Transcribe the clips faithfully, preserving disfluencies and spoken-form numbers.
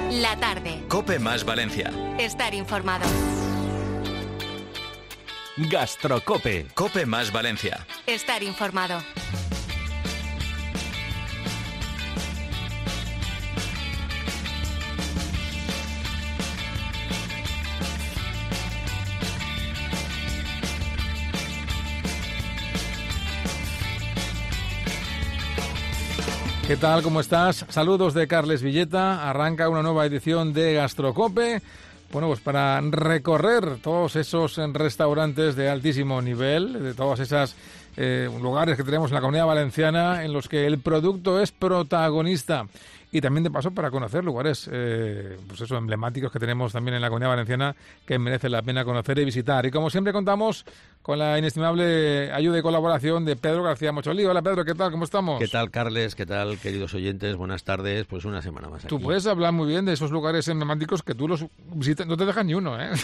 La tarde. COPE más Valencia. Estar informado. Gastrocope. COPE más Valencia. Estar informado. ¿Qué tal? ¿Cómo estás? Saludos de Carles Villeta. Arranca una nueva edición de Gastrocope. Bueno, pues para recorrer todos esos restaurantes de altísimo nivel, de todas esas eh, lugares que tenemos en la Comunidad Valenciana en los que el producto es protagonista. Y también de paso para conocer lugares eh, pues eso, emblemáticos que tenemos también en la Comunidad Valenciana que merece la pena conocer y visitar. Y como siempre contamos con la inestimable ayuda y colaboración de Pedro García Mocholí. Hola Pedro, ¿qué tal? ¿Cómo estamos? ¿Qué tal, Carles? ¿Qué tal, queridos oyentes? Buenas tardes. Pues una semana más aquí. Tú puedes hablar muy bien de esos lugares emblemáticos que tú los visitas, no te dejas ni uno, ¿eh?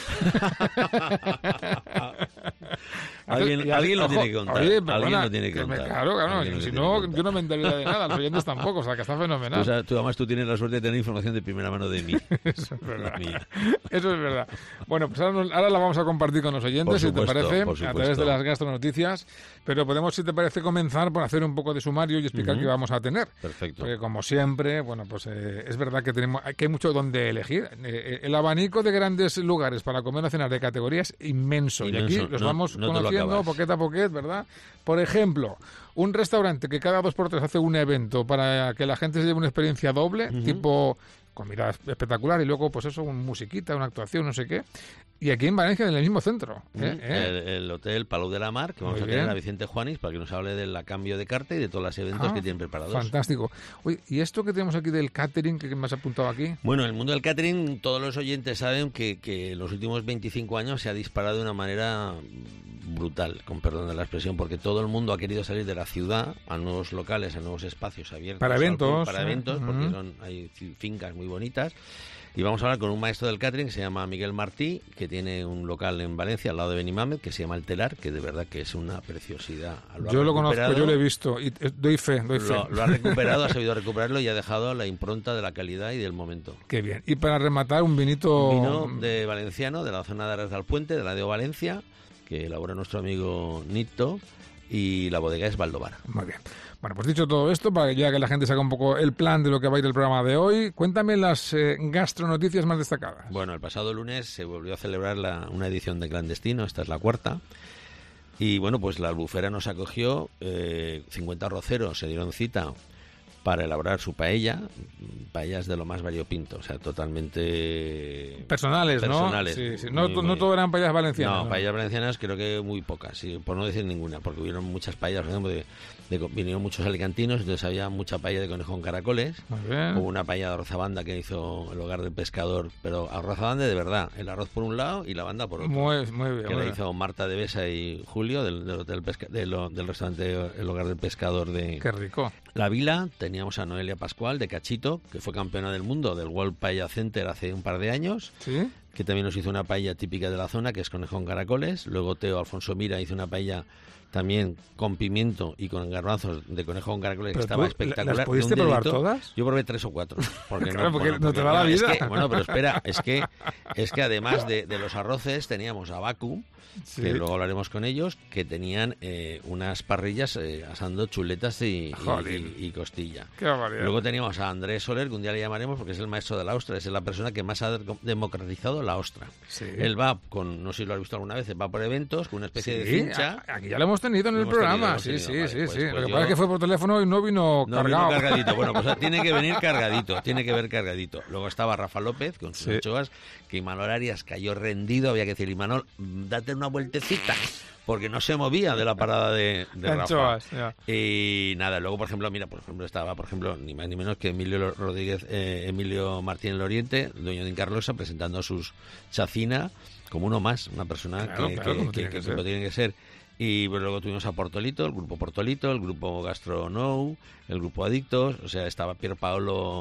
Alguien, alguien lo ojo, tiene que contar. Oye, alguien perdona, lo tiene que que me- contar. claro, claro, Alguien lo si tiene no, que contar. yo no me enteraría de nada, los oyentes tampoco, o sea, que está fenomenal. O sea, tú además tú tienes la suerte de tener información de primera mano de mí. Eso es verdad. La mía. Eso es verdad. Bueno, pues ahora, nos- ahora la vamos a compartir con los oyentes, Por si supuesto, te parece, por a supuesto. través de las gastronoticias. Pero podemos, si te parece, comenzar por hacer un poco de sumario y explicar Ujú. qué vamos a tener. Perfecto. Porque como siempre, bueno, pues eh, es verdad que tenemos que hay mucho donde elegir. Eh, el abanico de grandes lugares para comer o cenar de categoría es inmenso. Inmenso. Y aquí los No- vamos no te lo conociendo acabas. poquet a poquet, ¿verdad? Por ejemplo, un restaurante que cada dos por tres hace un evento para que la gente se lleve una experiencia doble, Ujú. tipo comida espectacular y luego, pues eso, un musiquita, una actuación, no sé qué. Y aquí en Valencia, en el mismo centro. ¿eh? Ujú. ¿eh? El, el Hotel Palau de la Mar, que vamos Muy a tener bien. a Vicente Juanis para que nos hable del cambio de carta y de todos los eventos Ah, que tienen preparados. Fantástico. Oye, ¿y esto que tenemos aquí del catering que me has apuntado aquí? Bueno, el mundo del catering, todos los oyentes saben que, que en los últimos veinticinco años se ha disparado de una manera brutal, con perdón de la expresión, porque todo el mundo ha querido salir de la ciudad a nuevos locales, a nuevos espacios abiertos. Para al eventos, público, Para ¿eh? eventos, porque Ujú. son hay fi- fincas muy bonitas. Y vamos a hablar con un maestro del catering que se llama Miguel Martí, que tiene un local en Valencia, al lado de Benimàmet, que se llama El Telar, que de verdad que es una preciosidad. Lo ha Yo lo conozco, recuperado, yo lo he visto y eh, doy fe, doy fe. Lo, lo ha recuperado, ha sabido recuperarlo y ha dejado la impronta de la calidad y del momento. Qué bien. Y para rematar, un vinito... Vino de valenciano, de la zona de Aras del Puente, de la de Valencia, que elabora nuestro amigo Nito, y la bodega es Valdovar. Muy bien. Bueno, pues dicho todo esto, para que ya que la gente saque un poco el plan de lo que va a ir el programa de hoy, cuéntame las eh, gastronoticias más destacadas. Bueno, el pasado lunes se volvió a celebrar la- una edición de Clandestino, esta es la cuarta, y bueno, pues la Albufera nos acogió, eh, cincuenta arroceros se dieron cita para elaborar su paella, paellas de lo más variopinto, o sea, totalmente... Personales, ¿no? Personales. Sí, sí. No, Muy, to- no muy- todo eran paellas valencianas. No, paellas valencianas creo que muy pocas, sí, por no decir ninguna, porque hubieron muchas paellas, por ejemplo, de, de- vinieron muchos alicantinos, entonces había mucha paella de conejo con caracoles, Muy bien. hubo una paella de arrozabanda que hizo el hogar del pescador, pero arrozabanda de verdad, el arroz por un lado y la banda por otro. Muy, muy bien. que muy la bien. hizo Marta de Besa y Julio del, del, hotel pesca- del, del restaurante El Hogar del Pescador de Qué rico. La Vila. Teníamos a Noelia Pascual de Cachito, que fue campeona del mundo del World Paella Center hace un par de años, ¿Sí? que también nos hizo una paella típica de la zona, que es conejo con caracoles. Luego Teo Alfonso Mira hizo una paella también con pimiento y con garbanzos de conejo con caracoles, que Pero estaba tú, espectacular. ¿las de pudiste un probar dedito. todas? Yo probé tres o cuatro. Porque Claro, porque no te da la es vida. que- bueno, pero espera, es que, es que además de, de los arroces teníamos a Baku, Sí. que luego hablaremos con ellos, que tenían eh, unas parrillas eh, asando chuletas y, y- Jolín. y- y costilla. Qué barbaridad. Luego teníamos a Andrés Soler, que un día le llamaremos porque es el maestro de la ostra, es la persona que más ha democratizado la ostra. Sí. Él va con, no sé si lo has visto alguna vez, va por eventos con una especie de Sí, cincha. a- aquí ya lo hemos tenido en Lo el hemos tenido, programa. lo hemos Sí, tenido, sí, vale, sí, pues- sí. pues Lo que yo- pasa es que fue por teléfono y no vino No, cargado. vino cargadito. Bueno, pues tiene que venir cargadito, tiene que ver cargadito. Luego estaba Rafa López con sus Sí. anchoas, que Imanol Arias cayó rendido, había que decir, Imanol, date una vueltecita, porque no se movía de la parada de, de Rafa. Anchoas, ya. Y nada, luego, por ejemplo, mira, por ejemplo, estaba, por ejemplo, ni más ni menos que Emilio Rodríguez, eh, Emilio Martín del Oriente, dueño de Incarlosa, presentando sus chacina como uno más, una persona Claro, que, claro, que- como que- tiene que que ser. como tiene que ser. Y pues, luego tuvimos a Portolito, el grupo Portolito, el grupo Gastro Now, el grupo Adictos, o sea, estaba Pier Paolo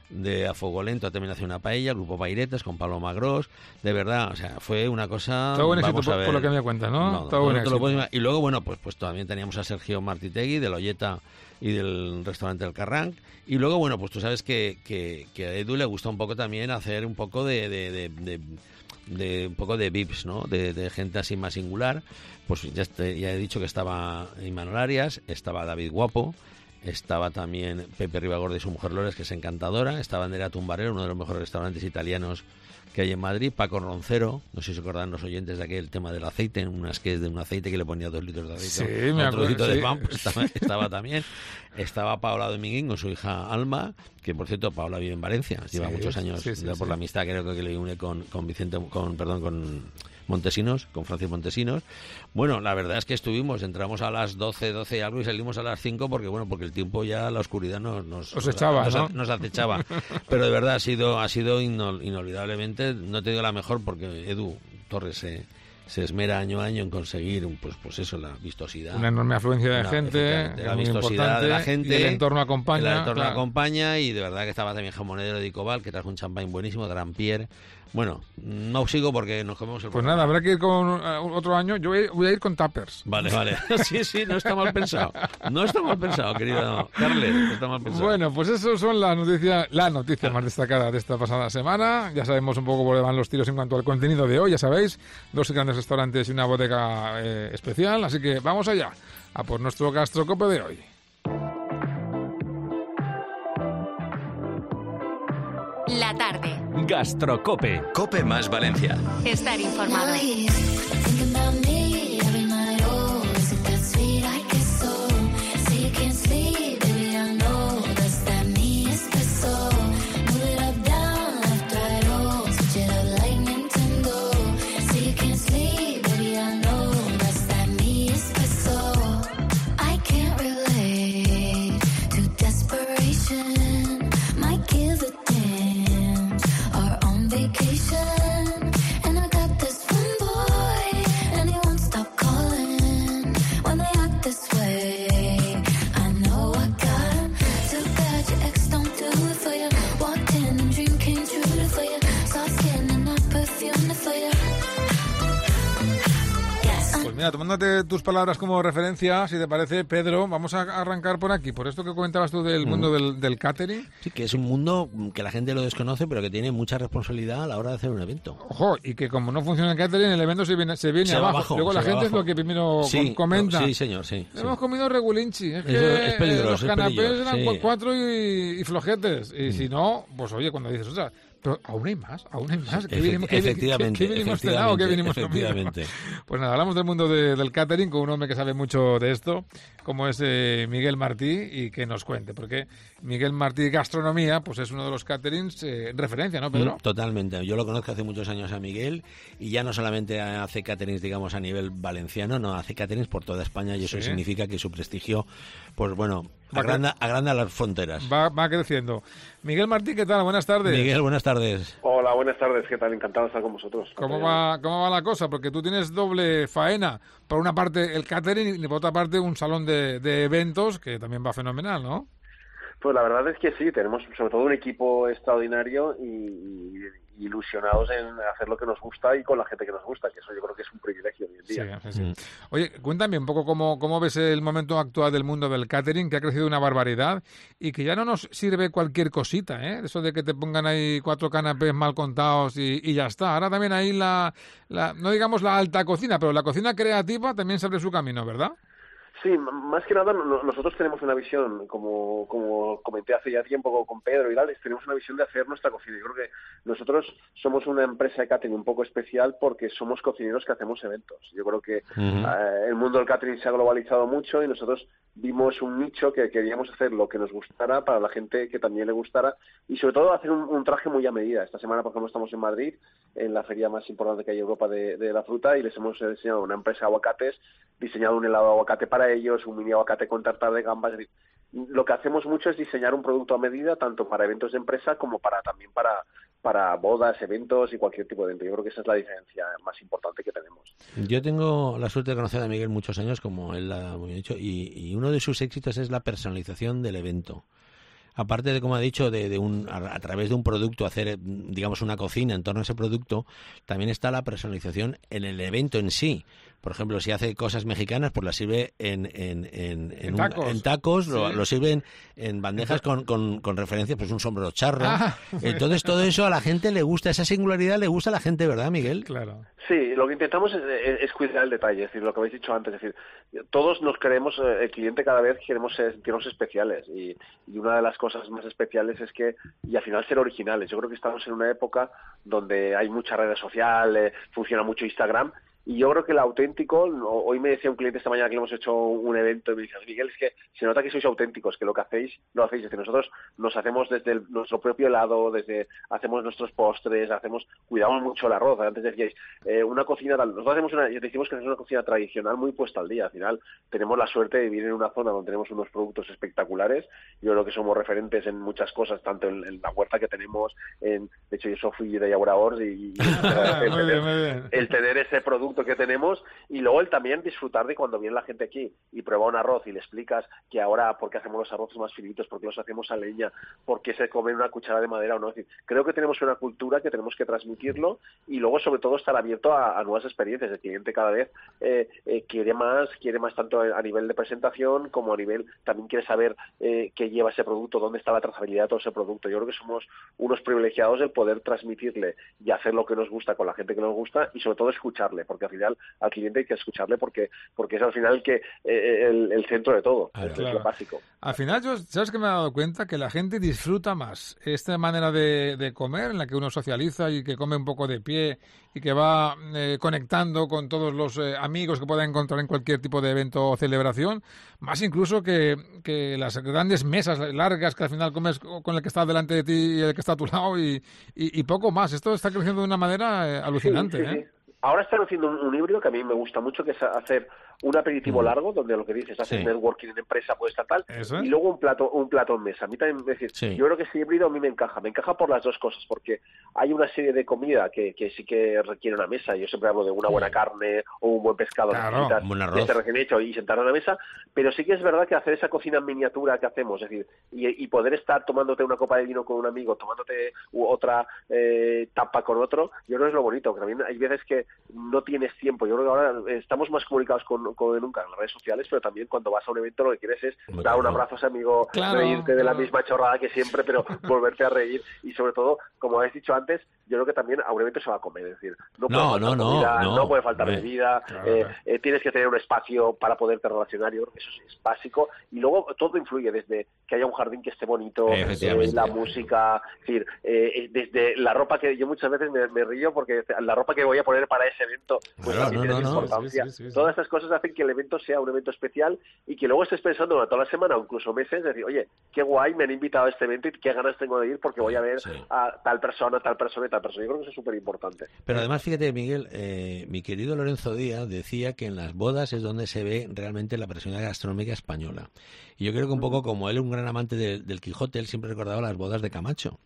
de A Fuego Lento también hace una paella, el grupo Pairetes con Pablo Magrós, de verdad, o sea, fue una cosa... Todo buen vamos éxito, a ver, por lo que me cuentas, ¿no? no, Todo no, buen no te lo éxito. puedes... Y luego, bueno, pues, pues también teníamos a Sergio Martitegui de la Olleta y del restaurante El Carranc, y luego, bueno, pues tú sabes que, que, que a Edu le gusta un poco también hacer un poco de... de, de, de de un poco de V I Ps, ¿no? De, de gente así más singular. Pues ya, este, ya he dicho que estaba Imanol Arias, estaba David Guapo, estaba también Pepe Ribagorda y su mujer Lores, que es encantadora, estaba Andrea Tumbarero, uno de los mejores restaurantes italianos que hay en Madrid, Paco Roncero, no sé si se acordan los oyentes de aquel tema del aceite, unas que es de un aceite que le ponía dos litros de aceite, sí, un me acuerdo, trocito sí. de pan, pues estaba, estaba también, estaba Paola Dominguín con su hija Alma, que por cierto Paola vive en Valencia, lleva sí, muchos años sí, sí, por sí. la amistad creo que le une con, con Vicente, con perdón, con Montesinos, con Francis Montesinos. Bueno, la verdad es que estuvimos, entramos a las doce, doce y algo y salimos a las cinco porque, bueno, porque el tiempo ya, la oscuridad nos, nos, Os echaba, nos, ¿no? nos acechaba. Pero de verdad ha sido, ha sido inol, inolvidablemente, no te digo la mejor porque Edu Torres se, se esmera año a año en conseguir, pues, pues eso, la vistosidad. Una enorme afluencia de Una- gente, efectivamente, la muy vistosidad importante, de la gente, y el entorno acompaña. el entorno claro. acompaña y de verdad que estaba también Jamonedero de Icobal, que trajo un champán buenísimo, Gran Pierre. Bueno, no sigo porque nos comemos el Pues programa. nada, habrá que ir con uh, otro año. Yo voy, voy a ir con tuppers. Vale, vale. Sí, sí, no está mal pensado. No está mal pensado, querido Carles, no está mal pensado. Bueno, pues eso son las noticias, la noticia más destacada de esta pasada semana. Ya sabemos un poco por dónde van los tiros en cuanto al contenido de hoy, ya sabéis, dos grandes restaurantes y una bodega eh, especial, así que vamos allá, a por nuestro gastrocope de hoy. La tarde. Gastrocope. Cope más Valencia. Estar informado. Mira, tomándote tus palabras como referencia, si te parece, Pedro, vamos a arrancar por aquí, por esto que comentabas tú del mundo del, del catering. Sí, que es un mundo que la gente lo desconoce, pero que tiene mucha responsabilidad a la hora de hacer un evento. Ojo, y que como no funciona el catering, el evento se viene, se viene Se va abajo. abajo, Luego se la va gente abajo. es lo que primero Sí, comenta. no, sí, señor, sí. sí. Hemos comido regulinchi. Es, Eso que es peligroso, los es canapés peligroso, eran sí. cu- cuatro y, y flojetes. Y Mm. si no, pues oye, cuando dices, o sea, pero aún hay más, aún hay más. ¿Qué Efect- vinimos, qué- efectivamente, qué- qué vinimos cenado o qué vinimos comido? efectivamente. Pues nada, hablamos del mundo de- del catering con un hombre que sabe mucho de esto, como es eh, Miguel Martí, y que nos cuente, porque Miguel Martí Gastronomía, pues es uno de los caterings eh, referencia, ¿no, Pedro? Mm, Totalmente. Yo lo conozco hace muchos años a Miguel y ya no solamente hace caterings, digamos, a nivel valenciano, no, hace caterings por toda España y eso Sí. significa que su prestigio, pues bueno, Va agranda, agranda las fronteras. Va, va creciendo. Miguel Martí, ¿qué tal? Buenas tardes. Miguel, buenas tardes. Hola, buenas tardes. ¿Qué tal? Encantado de estar con vosotros. ¿Cómo va, ¿Cómo va la cosa? Porque tú tienes doble faena. Por una parte el catering y por otra parte un salón de, de eventos que también va fenomenal, ¿no? Pues la verdad es que sí, tenemos sobre todo un equipo extraordinario y, y- y ilusionados en hacer lo que nos gusta y con la gente que nos gusta, que eso yo creo que es un privilegio hoy en Sí, día. sí, sí. Mm. Oye, cuéntame un poco cómo, cómo ves el momento actual del mundo del catering, que ha crecido una barbaridad y que ya no nos sirve cualquier cosita, ¿eh? Eso de que te pongan ahí cuatro canapés mal contados y, y ya está. Ahora también ahí la, la, no digamos la alta cocina, pero la cocina creativa también se abre su camino, ¿verdad? Sí, m- más que nada no- nosotros tenemos una visión, como, como comenté hace ya tiempo con Pedro y Gales, tenemos una visión de hacer nuestra cocina. Yo creo que nosotros somos una empresa de catering un poco especial porque somos cocineros que hacemos eventos. Yo creo que Ujú. eh, el mundo del catering se ha globalizado mucho y nosotros vimos un nicho que queríamos hacer lo que nos gustara para la gente que también le gustara y sobre todo hacer un, un traje muy a medida. Esta semana, por ejemplo, estamos en Madrid, en la feria más importante que hay en Europa de, de la fruta, y les hemos diseñado una empresa de aguacates, diseñado un helado de aguacate para ellos, un mini aguacate con tartar de gambas. Es decir, lo que hacemos mucho es diseñar un producto a medida, tanto para eventos de empresa como para también para, para bodas, eventos y cualquier tipo de evento. Yo creo que esa es la diferencia más importante que tenemos. Yo tengo la suerte de conocer a Miguel muchos años, como él ha muy bien dicho, y, y uno de sus éxitos es la personalización del evento. aparte de, como ha dicho, de, de un a, a través de un producto hacer, digamos, una cocina en torno a ese producto, también está la personalización en el evento en sí. Por ejemplo, si hace cosas mexicanas, pues las sirve en, en, en, en, en un, tacos, en tacos sí. lo, lo sirven en bandejas con, con, con referencias, pues un sombrero charro. Ah, Entonces, todo eso a la gente le gusta, esa singularidad le gusta a la gente, ¿verdad, Miguel? Claro. Sí, lo que intentamos es, es, es cuidar el detalle, es decir, lo que habéis dicho antes, es decir, todos nos queremos, el cliente cada vez queremos sentirnos especiales y, y una de las cosas más especiales es que, y al final ser originales. Yo creo que estamos en una época donde hay muchas redes sociales, funciona mucho Instagram. Y yo creo que el auténtico, hoy me decía un cliente esta mañana que hemos hecho un evento y me dice, Miguel, es que se nota que sois auténticos, que lo que hacéis, lo hacéis. Es decir, nosotros nos hacemos desde el, nuestro propio helado, desde hacemos nuestros postres, hacemos, cuidamos mucho el arroz. Antes decíais, eh, una cocina, nosotros hacemos una, decimos que es una cocina tradicional muy puesta al día. Al final tenemos la suerte de vivir en una zona donde tenemos unos productos espectaculares. Yo creo que somos referentes en muchas cosas, tanto en, en la huerta que tenemos, en, de hecho yo soy de Yauraors y, y el, muy tener, bien, muy bien. el tener ese producto que tenemos y luego el también disfrutar de cuando viene la gente aquí y prueba un arroz y le explicas que ahora por qué hacemos los arroces más finitos, por qué los hacemos a leña, por qué se come una cuchara de madera o no. Es decir, creo que tenemos una cultura que tenemos que transmitirlo y luego sobre todo estar abierto a, a nuevas experiencias. El cliente cada vez eh, eh, quiere más, quiere más tanto a nivel de presentación como a nivel, también quiere saber eh, qué lleva ese producto, dónde está la trazabilidad de todo ese producto. Yo creo que somos unos privilegiados el poder transmitirle y hacer lo que nos gusta con la gente que nos gusta y sobre todo escucharle, porque al final al cliente hay que escucharle porque porque es al final que eh, el, el centro de todo, ah, es, claro. es lo básico. Al final, yo, ¿sabes que me he dado cuenta? Que la gente disfruta más esta manera de, de comer en la que uno socializa y que come un poco de pie y que va eh, conectando con todos los eh, amigos que pueda encontrar en cualquier tipo de evento o celebración, más incluso que, que las grandes mesas largas que al final comes con el que está delante de ti y el que está a tu lado y, y, y poco más. Esto está creciendo de una manera eh, alucinante, Sí, sí, ¿eh? Sí. Ahora están haciendo un, un híbrido que a mí me gusta mucho, que es hacer un aperitivo mm. largo, donde lo que dices, haces sí. networking en empresa, puede estar tal, ¿eso? Y luego un plato un plato en mesa. A mí también, es decir, sí. yo creo que ese híbrido a mí me encaja. Me encaja por las dos cosas, porque hay una serie de comida que, que sí que requiere una mesa. Yo siempre hablo de una buena carne o un buen pescado, claro, que esté recién hecho y sentar a la mesa, pero sí que es verdad que hacer esa cocina en miniatura que hacemos, es decir, y, y poder estar tomándote una copa de vino con un amigo, tomándote otra eh, tapa con otro, yo creo que es lo bonito, que también hay veces que no tienes tiempo. Yo creo que ahora estamos más comunicados con, con nunca en las redes sociales, pero también cuando vas a un evento lo que quieres es muy dar claro. un abrazo a ese amigo, claro, reírte de la misma chorrada que siempre, pero volverte a reír y sobre todo, como habéis dicho antes, yo creo que también a un evento se va a comer, es decir, no puede no, faltar no, comida, no, no puede faltar no, bebida, claro, eh, claro. Eh, tienes que tener un espacio para poderte relacionar, yo creo que eso es básico, y luego todo influye, desde que haya un jardín que esté bonito, eh, la música, es decir, eh, desde la ropa que yo muchas veces me, me río porque la ropa que voy a poner para ese evento, pues claro, también no, tiene no, importancia. sí, sí, sí, sí. Todas estas cosas hacen que el evento sea un evento especial y que luego estés pensando durante toda la semana o incluso meses, decir, oye, qué guay, me han invitado a este evento y qué ganas tengo de ir porque voy a ver sí. a tal persona, tal persona y tal persona. Yo creo que eso es súper importante. Pero además, fíjate, Miguel, eh, mi querido Lorenzo Díaz decía que en las bodas es donde se ve realmente la personalidad gastronómica española. Y yo creo que un poco como él, un gran amante de, del Quijote, él siempre recordaba las bodas de Camacho.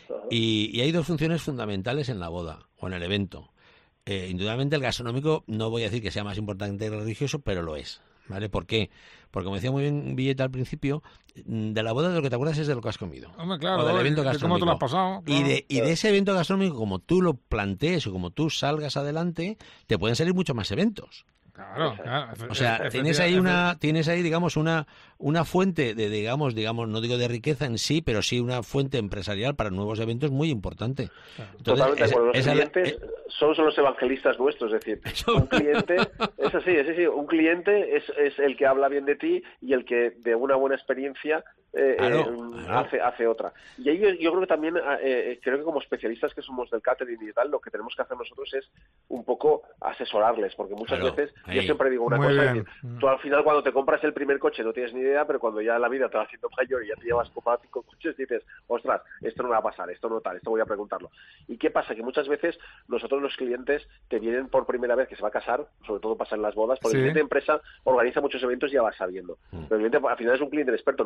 Y, y hay dos funciones fundamentales en la boda o en el evento. Eh, indudablemente el gastronómico, no voy a decir que sea más importante que el religioso, pero lo es. ¿Vale? ¿Por qué? Porque, como decía muy bien Villeta al principio, de la boda de lo que te acuerdas es de lo que has comido. Hombre, claro, o del evento de gastronómico. cómo te lo has pasado. Claro. Y, de, y de ese evento gastronómico, como tú lo plantees o como tú salgas adelante, te pueden salir muchos más eventos. Claro, claro. O sea, tienes ahí una, tienes ahí, digamos, una, una fuente de, digamos, digamos, no digo de riqueza en sí, pero sí una fuente empresarial para nuevos eventos muy importante. Claro. Entonces, totalmente de acuerdo. Los esa, clientes esa, son, son los evangelistas nuestros, es decir, eso... un cliente, es así, es así, un cliente es, es el que habla bien de ti y el que de una buena experiencia eh, claro, eh, claro. hace hace otra. Y ahí yo, yo creo que también, eh, creo que como especialistas que somos del catering y tal, lo que tenemos que hacer nosotros es un poco asesorarles, porque muchas claro. veces Ahí. Yo siempre digo una Muy cosa, es decir, tú al final cuando te compras el primer coche no tienes ni idea, pero cuando ya la vida te va haciendo mayor y ya te llevas como cinco coches, dices, ostras, esto no va a pasar, esto no tal, esto voy a preguntarlo. ¿Y qué pasa? Que muchas veces nosotros los clientes te vienen por primera vez que se va a casar, sobre todo pasa en las bodas, porque sí. el cliente de empresa organiza muchos eventos y ya vas sabiendo. Mm. Pero el cliente al final es un cliente experto, nunca te has casado,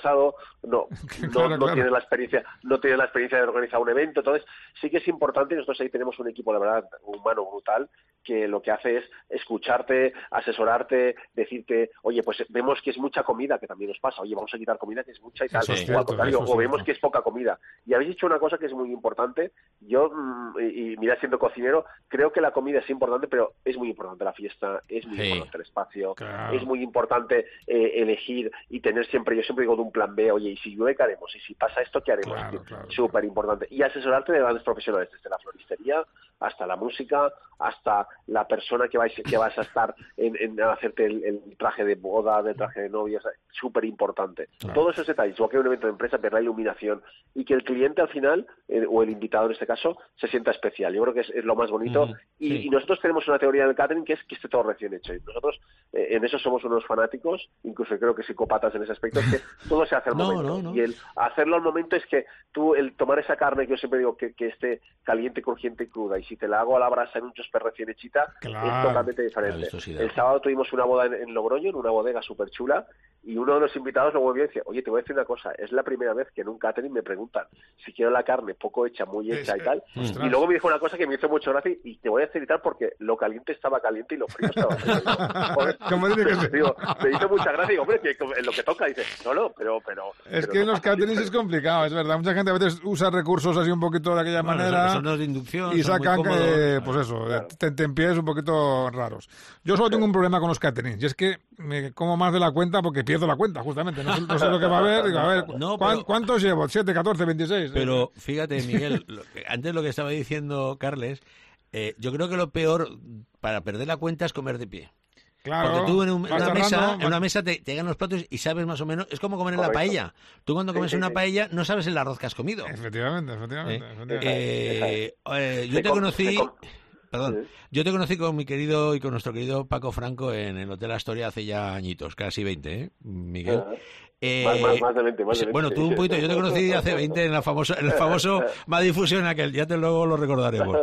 casado, no, claro, no, no claro. tienes la experiencia, no tienes la experiencia de organizar un evento, entonces sí que es importante, y nosotros ahí tenemos un equipo, la verdad, humano brutal, que lo que hace es escucharte, asesorarte, decirte, oye, pues vemos que es mucha comida, que también nos pasa, oye, vamos a quitar comida que es mucha y tal, Eso es o cierto, al contrario, eso es o vemos cierto. que es poca comida. Y habéis dicho una cosa que es muy importante, yo, mm, y, y mira, siendo cocinero, creo que la comida es importante, pero es muy importante la fiesta, es muy Sí. importante el espacio, Claro. es muy importante eh, elegir y tener siempre, yo siempre digo de un plan B, oye, y si llueve, ¿qué haremos? Y si pasa esto, ¿qué haremos? Claro, Es decir, claro, súper importante. Y asesorarte de grandes profesionales, desde la floristería hasta la música, hasta la persona que vais, que vas a estar en, en hacerte el, el traje de boda, el traje de novia, súper importante. Claro. Todos esos detalles, igual que un evento de empresa, ver la iluminación y que el cliente al final, eh, o el invitado en este caso, se sienta especial. Yo creo que es, es lo más bonito. Ujú, y, sí. y nosotros tenemos una teoría del catering que es que esté todo recién hecho. Y nosotros eh, en eso somos unos fanáticos, incluso creo que psicópatas en ese aspecto, es que todo se hace al No, momento. no, no. Y el hacerlo al momento es que tú, el tomar esa carne que yo siempre digo que, que esté caliente, crujiente y cruda, y si te la hago a la brasa en un chuspe recién hechita, Claro. es totalmente La diferente. vistosidad. El sábado tuvimos una boda en, en Logroño, en una bodega súper chula, y uno de los invitados luego vio y decía, oye, te voy a decir una cosa, es la primera vez que en un catering me preguntan si quiero la carne poco hecha, muy hecha Es- y tal, ostras. y luego me dijo una cosa que me hizo mucho gracia, y te voy a decir y tal porque lo caliente estaba caliente y lo frío estaba frío. Joder, ¿Cómo tiene que ser? digo, me hizo mucha gracia, digo, hombre, que en lo que toca, dice, no, no, pero... pero Es pero que en no los pasa así, caterings pero- es complicado, es verdad. Mucha gente a veces usa recursos así un poquito de aquella Bueno, manera son- son los de inducción, y son muy sacan, cómodos. eh, pues eso, Claro. te, te empiezas un poquito raros. Yo solo tengo un problema con los caterings y es que me como más de la cuenta porque pierdo la cuenta, justamente. No sé, no sé lo que va a haber. Digo, a ver, No, ¿cuán- pero- ¿cuántos llevo? ¿siete, catorce, veintiséis? Pero fíjate, Miguel, lo que- antes lo que estaba diciendo Carles, eh, yo creo que lo peor para perder la cuenta es comer de pie. Claro, Porque tú en, un- en vas una cerrando, mesa, en vas- una mesa te, te llegan los platos y sabes más o menos, es como comer en la Correcto. paella. Tú cuando Sí, comes sí, una sí. paella no sabes el arroz que has comido. Efectivamente, efectivamente. ¿Eh? efectivamente. Eh, eh, yo Se te com- conocí, se com- perdón, Sí. yo te conocí con mi querido y con nuestro querido Paco Franco en el Hotel Astoria hace ya añitos, casi veinte, ¿eh, Miguel? Ajá. Eh, Más- más- más de veinte, más de sí, veinte, bueno, sí. tú un poquito, yo te conocí hace veinte en, la famosa, en el famoso Madifusión aquel, ya te luego lo recordaremos.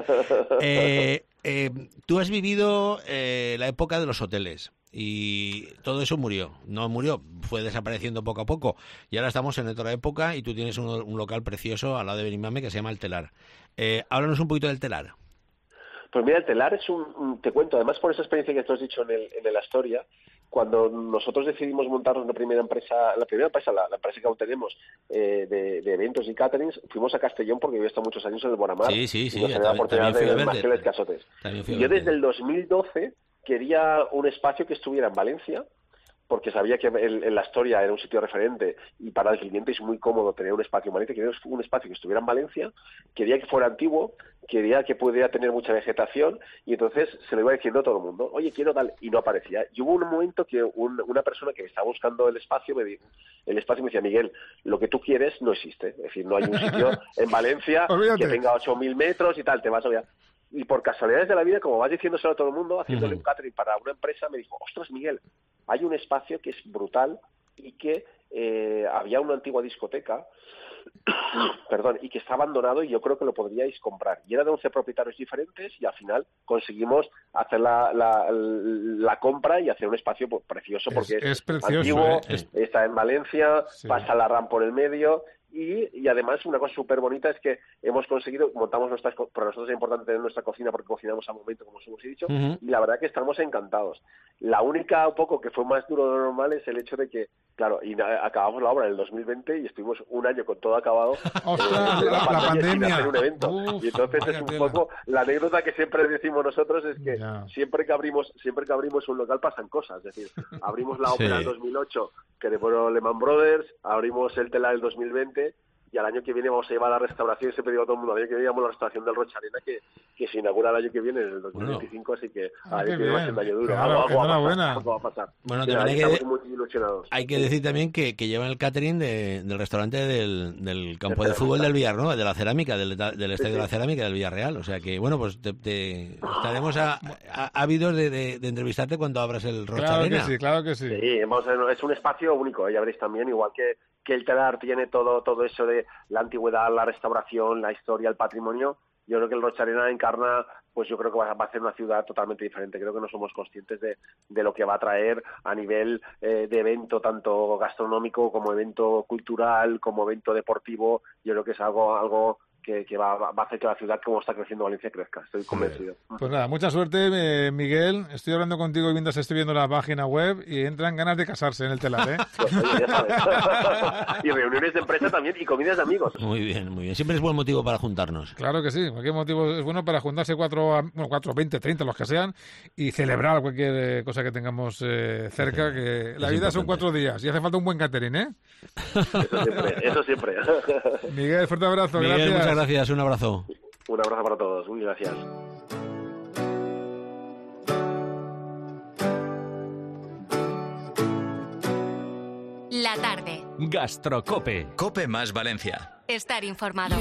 Eh, eh, tú has vivido eh, la época de los hoteles y todo eso murió, no murió, fue desapareciendo poco a poco y ahora estamos en otra época y tú tienes un, un local precioso al lado de Benimame que se llama El Telar. Eh, háblanos un poquito del Telar. Pues mira, el telar es un, un- te cuento, además por esa experiencia que tú has dicho en el, en el Astoria, cuando nosotros decidimos montar una primera empresa, la primera empresa, la, la empresa que aún tenemos eh, de, de eventos y caterings, fuimos a Castellón porque yo he estado muchos años en el Bonamar. Sí, sí, sí, y nos dio la también- oportunidad también fui a de verte. Marceles Casotes. También fui a Y yo verte. desde el dos mil doce quería un espacio que estuviera en Valencia, porque sabía que el, el Astoria era un sitio referente y para el cliente es muy cómodo tener un espacio en Valencia. Quería un espacio que estuviera en Valencia, quería que fuera antiguo, quería que pudiera tener mucha vegetación y entonces se lo iba diciendo a todo el mundo, oye, quiero tal, y no aparecía. Y hubo un momento que un- una persona que me estaba buscando el espacio me dijo, el espacio me decía, Miguel, lo que tú quieres no existe. Es decir, no hay un sitio en Valencia Olvídate. que tenga ocho mil metros y tal, te vas a ver. Y por casualidades de la vida, como vas diciéndoselo a todo el mundo, haciéndole Ujú. un catering para una empresa, me dijo, ostras, Miguel, hay un espacio que es brutal y que eh, había una antigua discoteca, perdón, y que está abandonado y yo creo que lo podríais comprar. Y era de once propietarios diferentes y al final conseguimos hacer la, la, la compra y hacer un espacio pues, precioso porque Es- es precioso, antiguo, ¿eh? Es- está en Valencia, Sí. pasa la RAM por el medio. Y, y además una cosa súper bonita es que hemos conseguido, montamos nuestras, co- para nosotros es importante tener nuestra cocina porque cocinamos al momento, como os hemos dicho, Ujú. y la verdad que estamos encantados. La única un poco que fue más duro de lo normal es el hecho de que, claro, y na- acabamos la obra en el dos mil veinte y estuvimos un año con todo acabado. Ostras, eh, la- la sin pandemia. hacer un evento. Uf, y entonces vaya es un tela. poco la anécdota que siempre decimos nosotros es que Ya. siempre que abrimos siempre que abrimos un local pasan cosas. Es decir, abrimos la ópera Sí. en dos mil ocho que de Lehman Brothers, abrimos el Telar el dos mil veinte y al año que viene vamos a llevar la restauración, siempre digo a todo el mundo, al año que viene llevamos la restauración del Rocha Arena que, que se inaugura el año que viene, en el dos mil veinticinco, así que Ah, al qué año que viene va bien. siendo año duro. Enhorabuena, Algo, algo va a pasar, enhorabuena. algo va a pasar. Bueno, Mira, también hay estamos que- muy ilusionados. Hay que decir también que, que llevan el catering de- del restaurante del, del campo de Cerámica. fútbol del Villar, ¿no? De la cerámica, del, del estadio sí. de la cerámica del Villarreal. O sea que, bueno, pues te, te- estaremos a- a- ávidos de, de- de entrevistarte cuando abras el Rocha Claro que Arena. sí, claro que sí. Sí, hemos- es un espacio único, ¿eh? Ya veréis también, igual que, que el Telar tiene todo todo eso de la antigüedad, la restauración, la historia, el patrimonio, yo creo que el Rocha Arena encarna, pues yo creo que va, va a ser una ciudad totalmente diferente. Creo que no somos conscientes de, de lo que va a traer a nivel eh, de evento, tanto gastronómico como evento cultural, como evento deportivo. Yo creo que es algo algo que, que va, va a hacer que la ciudad, como está creciendo Valencia, crezca. Estoy convencido. Pues nada, mucha suerte, eh, Miguel. Estoy hablando contigo mientras estoy viendo la página web y entran ganas de casarse en el telar, ¿eh? Pues, oye, ya sabes. Y reuniones de empresa también y comidas de amigos. Muy bien, muy bien. Siempre es buen motivo para juntarnos. Claro que sí. Cualquier motivo es bueno para juntarse cuatro, bueno, cuatro, veinte, treinta, los que sean, y celebrar cualquier eh, cosa que tengamos eh, cerca, que la es vida son importante. cuatro días y hace falta un buen catering, ¿eh? Eso siempre, eso siempre. Miguel, fuerte abrazo. Miguel, Gracias. muchas gracias. Un abrazo. Un abrazo para todos. Muy gracias. La tarde. Gastrocope. Cope más Valencia. Estar informado.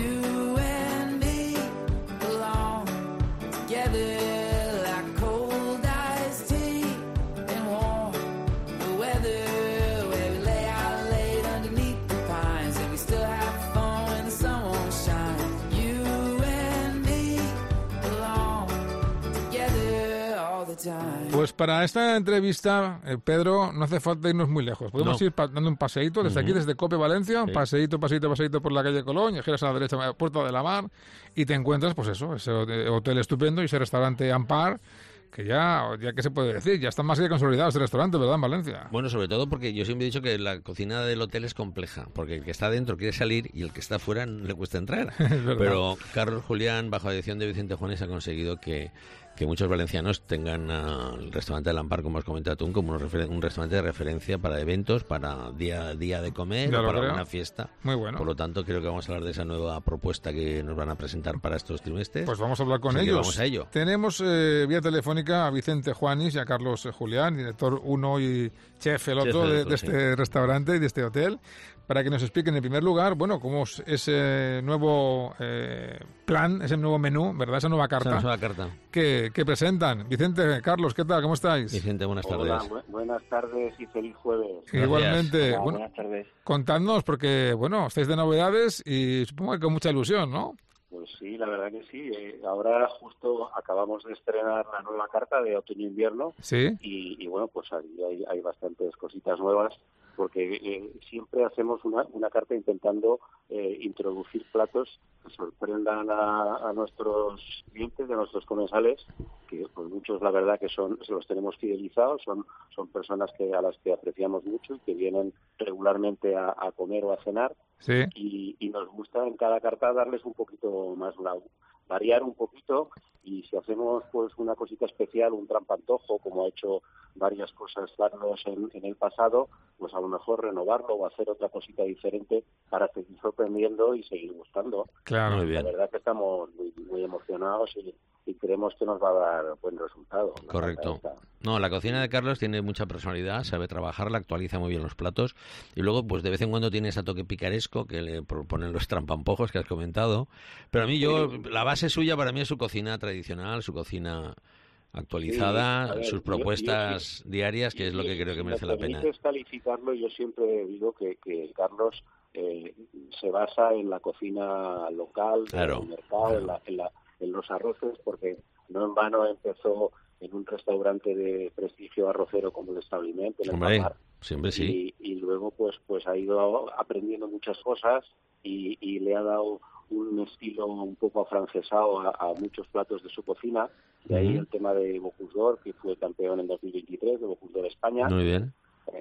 Pues para esta entrevista, eh, Pedro, no hace falta irnos muy lejos. Podemos No. ir pa- dando un paseíto desde Uh-huh. aquí, desde Cope Valencia, un Sí. paseíto, paseíto, paseíto por la calle Colón, y giras a la derecha, a Puerta de la Mar, y te encuentras, pues eso, ese hotel hotel estupendo y ese restaurante Ampar, que ya, ya que se puede decir, ya está más que consolidado ese restaurante, ¿verdad, en Valencia? Bueno, sobre todo porque yo siempre he dicho que la cocina del hotel es compleja, porque el que está dentro quiere salir y el que está fuera no le cuesta entrar. verdad. Pero Carlos Julián, bajo la dirección de Vicente Juanes, ha conseguido que, que muchos valencianos tengan uh, el restaurante del Ampar, como has comentado tú, como un, refer- un restaurante de referencia para eventos, para día día de comer, Ya o lo para creo. una fiesta. Muy bueno. Por lo tanto, creo que vamos a hablar de esa nueva propuesta que nos van a presentar para estos trimestres. Pues vamos a hablar con Así que ellos. vamos a ello. Tenemos eh, vía telefónica a Vicente Juanis y a Carlos eh, Julián, director uno y chef el otro Chef el de, otro, de sí. este restaurante y de este hotel, para que nos expliquen en primer lugar, bueno, cómo es ese nuevo eh, plan, ese nuevo menú, ¿verdad? Esa nueva carta, Esa es una carta. que, que presentan. Vicente, Carlos, ¿qué tal? ¿Cómo estáis? Vicente, buenas tardes. Hola, bu- buenas tardes y feliz jueves. Igualmente, Hola, bueno, buenas tardes. contadnos, porque, bueno, estáis de novedades y supongo que con mucha ilusión, ¿no? Pues sí, la verdad que sí. Eh, ahora justo acabamos de estrenar la nueva carta de otoño-invierno Sí. y, y bueno, pues hay, hay, hay bastantes cositas nuevas porque eh, siempre hacemos una, una carta intentando eh, introducir platos que sorprendan a, a nuestros clientes, a nuestros comensales, que pues muchos la verdad que son los tenemos fidelizados, son son personas que a las que apreciamos mucho y que vienen regularmente a, a comer o a cenar. Sí. Y, y nos gusta en cada carta darles un poquito más, una, variar un poquito, y si hacemos pues una cosita especial, un trampantojo, como ha hecho varias cosas Carlos en, en el pasado, pues a lo mejor renovarlo o hacer otra cosita diferente para seguir sorprendiendo y seguir gustando. Claro. Muy La bien. verdad que estamos muy, muy emocionados y, y creemos que nos va a dar buen resultado. la Correcto. carta esta. No, la cocina de Carlos tiene mucha personalidad, sabe trabajarla, actualiza muy bien los platos y luego pues de vez en cuando tiene ese toque picaresco que le proponen los trampampojos que has comentado. Pero a mí yo, la base suya para mí es su cocina tradicional, su cocina actualizada, Sí, a ver, sus yo- propuestas yo diarias, que es lo que creo que Si merece me la pena. permites calificarlo, yo siempre digo que, que Carlos eh, se basa en la cocina local, Claro, en el mercado, claro. en, la, en, la- en los arroces, porque no en vano empezó en un restaurante de prestigio arrocero como el Establimento, en el Hombre, Palmar, siempre sí. y, y luego pues pues ha ido aprendiendo muchas cosas y, y le ha dado un estilo un poco afrancesado a, a muchos platos de su cocina. De ahí Ujú. el tema de Bocuse d'Or, que fue campeón en dos mil veintitrés de Bocuse d'Or España. Muy bien.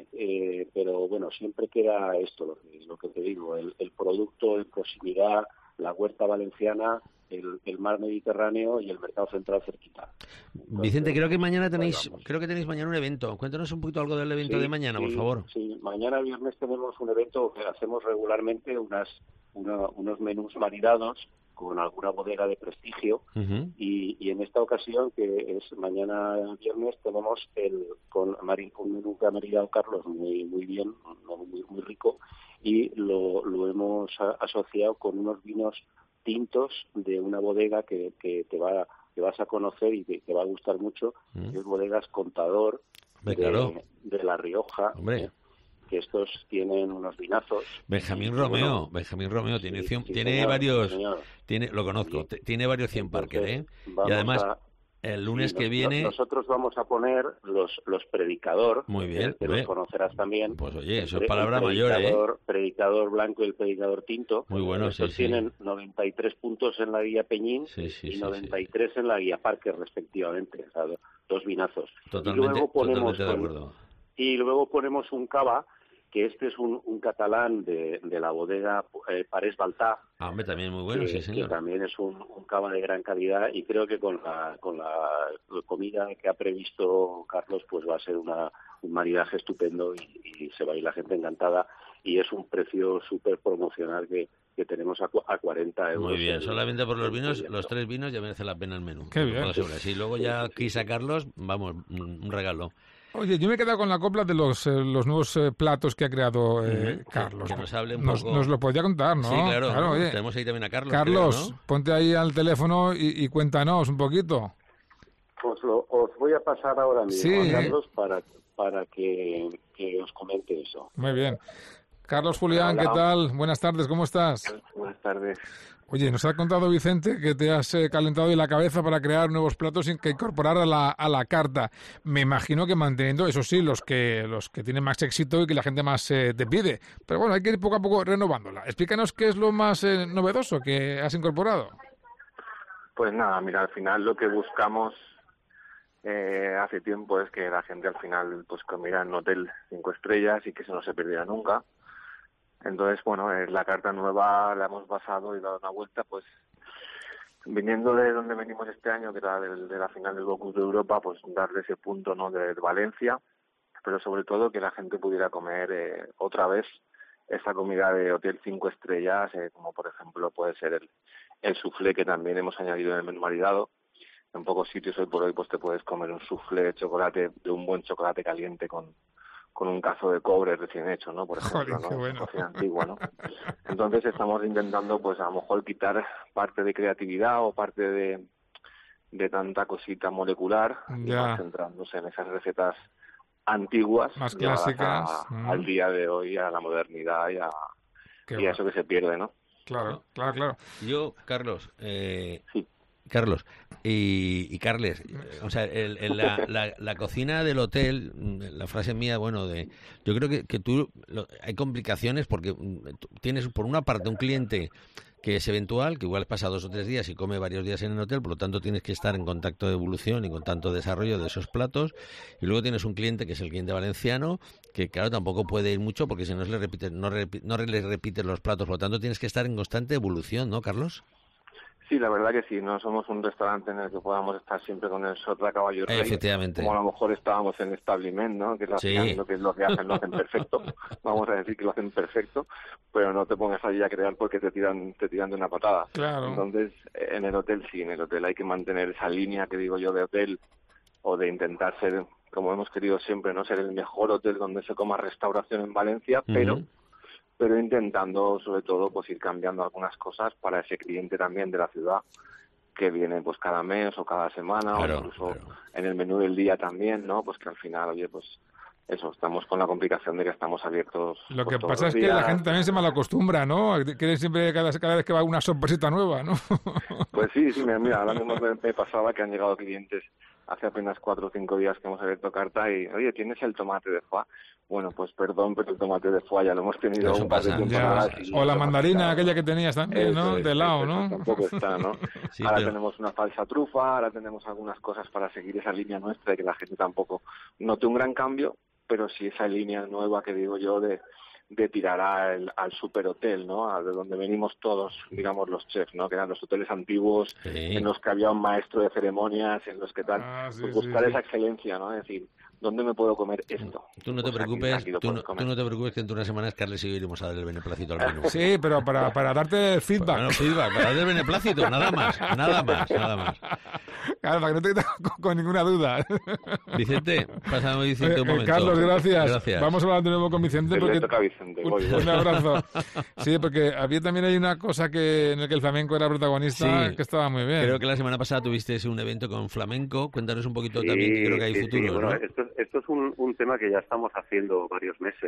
Eh, pero bueno, siempre queda esto, lo que, lo que te digo, el, el producto en proximidad, la huerta valenciana, el, el mar Mediterráneo y el mercado central cerquita. Entonces, Vicente, creo que mañana pues tenéis, vamos. creo que tenéis mañana un evento. Cuéntanos un poquito algo del evento Sí, de mañana, por sí, favor. Sí, mañana viernes tenemos un evento que hacemos regularmente, unas una- unos menús maridados con alguna bodega de prestigio. Ujú. Y, y en esta ocasión, que es mañana viernes, tenemos el con mari- un menú que ha maridado Carlos muy muy bien, no, muy, muy rico, y lo, lo hemos a- asociado con unos vinos tintos de una bodega que, que te va que vas a conocer y que te va a gustar mucho, Mm. que es Bodegas Contador Hombre, de, claro. de La Rioja. Hombre. ¿eh? que estos tienen unos vinazos. Benjamín y, Romeo, bueno, Benjamín Romeo tiene sí, cien, sí, tiene señor, varios, sí, tiene, lo conozco, sí. tiene varios cien Parker, ¿eh? Y además a, el lunes sí, que nos, viene. Nosotros vamos a poner los los predicador. Muy bien, que, que los conocerás también. Pues oye, eso el, es palabra el mayor, ¿eh? Predicador blanco y el predicador tinto. Muy bueno, Estos sí, tienen sí. noventa y tres puntos en la guía Peñín sí, sí, y sí, noventa y tres sí. en la guía Parker, respectivamente. O sea, dos vinazos. Totalmente, y luego ponemos totalmente de acuerdo. Y luego ponemos un cava, que este es un, un catalán de, de la bodega eh, Parés Baltà. Ah, hombre, también muy bueno, que, sí, señor. Que también es un, un cava de gran calidad, y creo que con la, con la comida que ha previsto Carlos, pues va a ser una, un maridaje estupendo y, y se va a ir la gente encantada, y es un precio súper promocional que, que tenemos a, a cuarenta euros. Muy bien, el, solamente por los vinos, los tres vinos ya merece la pena el menú. Qué bien. Sí, luego ya aquí sacarlos, vamos, un regalo. Oye, yo me he quedado con la copla de los, eh, los nuevos eh, platos que ha creado eh, uh-huh. Carlos. Que nos hable un nos, poco. Nos lo podría contar, ¿no? Sí, claro. claro oye. Tenemos ahí también a Carlos. Carlos, creo, ¿no? ponte ahí al teléfono y, y cuéntanos un poquito. Os, lo, os voy a pasar ahora mismo sí. a Carlos para, para que, que os comente eso. Muy bien. Carlos Julián, Hola. ¿qué tal? Buenas tardes, ¿cómo estás? Buenas tardes. Oye, nos ha contado Vicente que te has eh, calentado hoy la cabeza para crear nuevos platos sin que incorporar a la, a la carta. Me imagino que manteniendo, eso sí, los que los que tienen más éxito y que la gente más eh, te pide. Pero bueno, hay que ir poco a poco renovándola. Explícanos qué es lo más eh, novedoso que has incorporado. Pues nada, mira, al final lo que buscamos eh, hace tiempo es que la gente al final pues comiera en un hotel cinco estrellas y que eso no se perdiera nunca. Entonces, bueno, eh, la carta nueva la hemos basado y dado una vuelta, pues viniendo de donde venimos este año, que era de, de la final del Bocuse de Europa, pues darle ese punto, ¿no?, de, de Valencia, pero sobre todo que la gente pudiera comer eh, otra vez esa comida de hotel cinco estrellas, eh, como por ejemplo puede ser el, el soufflé, que también hemos añadido en el menú maridado. En pocos sitios hoy por hoy pues te puedes comer un soufflé de chocolate, de un buen chocolate caliente con con un cazo de cobre recién hecho, ¿no? Por ejemplo, Joder, ¿no? bueno. Cocina antigua, ¿no? Entonces estamos intentando, pues a lo mejor quitar parte de creatividad o parte de, de tanta cosita molecular, y ya. más centrándose en esas recetas antiguas, más clásicas, a, mm. al día de hoy, a la modernidad y a, Qué y a bueno. eso que se pierde, ¿no? Claro, claro, claro. Yo, Carlos, eh, Sí. Carlos y, y Carles, o sea, el, el, la, la, la cocina del hotel, la frase mía, bueno, de, yo creo que, que tú, lo, hay complicaciones porque tú tienes por una parte un cliente que es eventual, que igual pasa dos o tres días y come varios días en el hotel, por lo tanto tienes que estar en contacto de evolución y con tanto desarrollo de esos platos, y luego tienes un cliente que es el cliente valenciano, que claro, tampoco puede ir mucho porque si no le repites, no, repi, no le repites los platos, por lo tanto tienes que estar en constante evolución, ¿no, Carlos? Sí, la verdad que sí, no somos un restaurante en el que podamos estar siempre con el sota caballo rey, efectivamente, como a lo mejor estábamos en Establiment, ¿no? Que es sí. lo que es lo que hacen, lo hacen perfecto, vamos a decir que lo hacen perfecto, pero no te pongas allí a crear porque te tiran te tiran de una patada. Claro. Entonces, en el hotel sí, en el hotel hay que mantener esa línea que digo yo de hotel, o de intentar ser, como hemos querido siempre, no ser el mejor hotel donde se coma restauración en Valencia, uh-huh. pero pero intentando sobre todo pues ir cambiando algunas cosas para ese cliente también de la ciudad que viene pues cada mes o cada semana, claro, o incluso claro. en el menú del día también, ¿no? Pues que al final, oye, pues eso, estamos con la complicación de que estamos abiertos. Lo pues, que pasa es que días. La gente también se malacostumbra, ¿no? Quiere siempre cada, cada vez que va una sorpresita nueva, ¿no? Pues sí, sí, mira, ahora mismo me, me pasaba que han llegado clientes hace apenas cuatro o cinco días que hemos abierto carta y, oye, ¿tienes el tomate de foie? Bueno, pues perdón, pero el tomate de foie ya lo hemos tenido un par de temporadas. O la mandarina aquella que tenías también, ¿no? Es, de lado, eso, ¿no? Tampoco está, ¿no? Sí, ahora pero... tenemos una falsa trufa, ahora tenemos algunas cosas para seguir esa línea nuestra de que la gente tampoco note un gran cambio, pero sí esa línea nueva que digo yo de, de tirar al, al superhotel, ¿no? A de donde venimos todos, digamos, los chefs, ¿no? Que eran los hoteles antiguos, sí. en los que había un maestro de ceremonias, en los que tal, ah, sí, pues buscar sí, sí. esa excelencia, ¿no? Es decir, ¿dónde me puedo comer esto? Tú no te pues preocupes, aquí, aquí tú, no, tú no te preocupes que dentro de unas semanas Carles y yo iremos a dar el beneplácito al menú. Sí, pero para, para darte feedback. Bueno, feedback, para dar el beneplácito, nada más, nada más, nada más. Claro, para que no te quedes con, con ninguna duda. Vicente, pásame Vicente un eh, momento. Carlos, gracias. gracias. Vamos a hablar de nuevo con Vicente. Porque... Le toca a Vicente. Un, voy, voy. un abrazo. Sí, porque había también hay una cosa que en la que el flamenco era protagonista, sí, que estaba muy bien. Creo que la semana pasada tuviste un evento con flamenco. Cuéntanos un poquito sí, también, que creo que hay sí, futuro, sí. Bueno, ¿no? esto, esto es un, un tema que ya estamos haciendo varios meses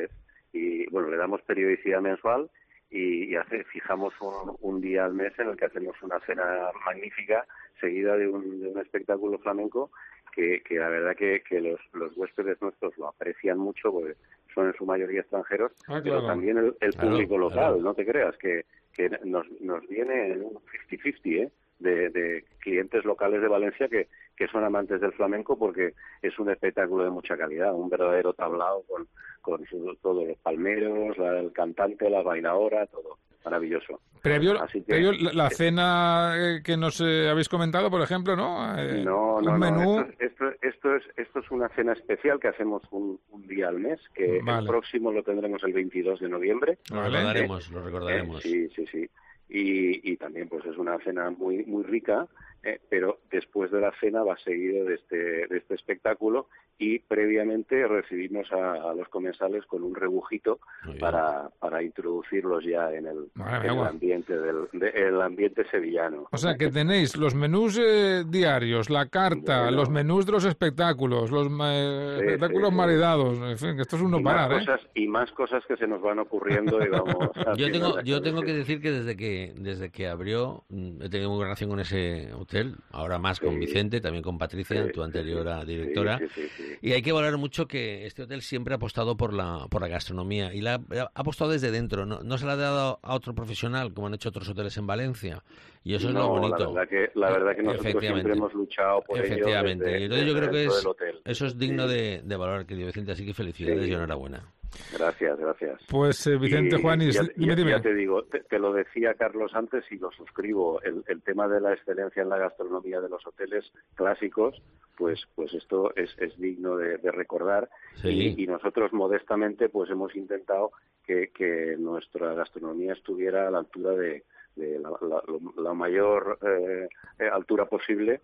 y bueno, le damos periodicidad mensual y, y hace, fijamos un, un día al mes en el que hacemos una cena magnífica seguida de un, de un espectáculo flamenco que, que la verdad que, que los, los huéspedes nuestros lo aprecian mucho porque son en su mayoría extranjeros, ah, claro. pero también el, el claro, público local, claro. no te creas, que, que nos, nos viene en un cincuenta cincuenta, ¿eh? De, de clientes locales de Valencia que, que son amantes del flamenco porque es un espectáculo de mucha calidad, un verdadero tablao con, con su, todos los palmeros, la, el cantante, la bailaora, todo maravilloso. Previo, Así que, previo la, la cena eh, que nos eh, habéis comentado, por ejemplo, ¿no? Eh, no, no, un menú. no. Esto, esto, esto, es, esto es una cena especial que hacemos un, un día al mes, que vale. el próximo lo tendremos el veintidós de noviembre. Lo recordaremos, eh, lo recordaremos. Eh, sí, sí, sí. Y, y también pues es una cena muy muy rica, eh, pero después de la cena va seguido de este de este espectáculo y previamente recibimos a, a los comensales con un rebujito para, para introducirlos ya en el, en el ambiente del de, el ambiente sevillano. O sea que tenéis los menús eh, diarios, la carta, bueno. los menús de los espectáculos, los eh, sí, espectáculos sí, maridados, en fin, que esto es un no parar, ¿eh? Cosas, y más cosas que se nos van ocurriendo y vamos yo tengo yo tengo que decir que desde que desde que abrió he tenido muy buena relación con ese hotel, ahora más con sí. Vicente, también con Patricia, sí, tu anterior sí, directora, sí, sí, sí, sí. y hay que valorar mucho que este hotel siempre ha apostado por la por la gastronomía y la ha apostado desde dentro, no, no se la ha dado a otro profesional como han hecho otros hoteles en Valencia y eso no, es lo bonito. La verdad que, la verdad que nosotros siempre hemos luchado por Efectivamente. ello. Efectivamente, entonces yo creo que es, eso es digno sí. de, de valorar, querido Vicente, así que felicidades sí. y enhorabuena. Gracias, gracias. Pues eh, Vicente y, Juanis, ya, dime, dime. ya te digo, te, te lo decía Carlos antes y lo suscribo, el, el tema de la excelencia en la gastronomía de los hoteles clásicos, pues pues esto es, es digno de, de recordar sí. y, y nosotros modestamente pues hemos intentado que, que nuestra gastronomía estuviera a la altura de de la, la, la mayor eh, altura posible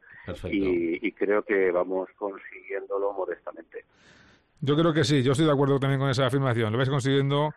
y, y creo que vamos consiguiéndolo modestamente. Yo creo que sí, yo estoy de acuerdo también con esa afirmación. Lo vais consiguiendo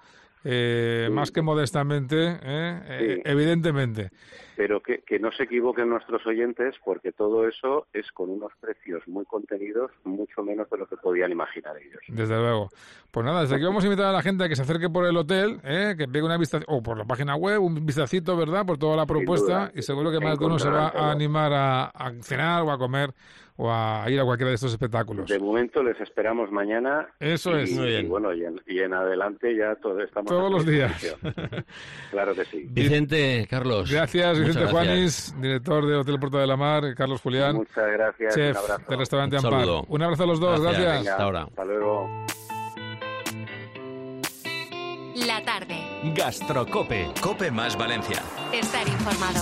eh, sí. más que modestamente, ¿eh? Sí. eh, evidentemente. Pero que, que no se equivoquen nuestros oyentes, porque todo eso es con unos precios muy contenidos, mucho menos de lo que podían imaginar ellos. Desde luego. Pues nada, desde aquí vamos a invitar a la gente a que se acerque por el hotel, ¿eh? que pegue una vista, o por la página web, un vistacito, ¿verdad?, por toda la propuesta, y seguro que más de uno se va a animar a, a cenar o a comer o a ir a cualquiera de estos espectáculos. De momento les esperamos mañana. Eso y, es. Muy bien. Y bueno, y en, y en adelante ya todo estamos... Todos los días. Claro que sí. Vicente, Carlos. Gracias, Vicente Juanis, director de Hotel Puerto de la Mar, Carlos Julián. Muchas gracias. Chef un abrazo. del restaurante un Ampar. Saludo. Un abrazo a los dos, gracias. gracias. Hasta ahora. Hasta luego. La tarde. Gastrocope. Cope más Valencia. Estar informado.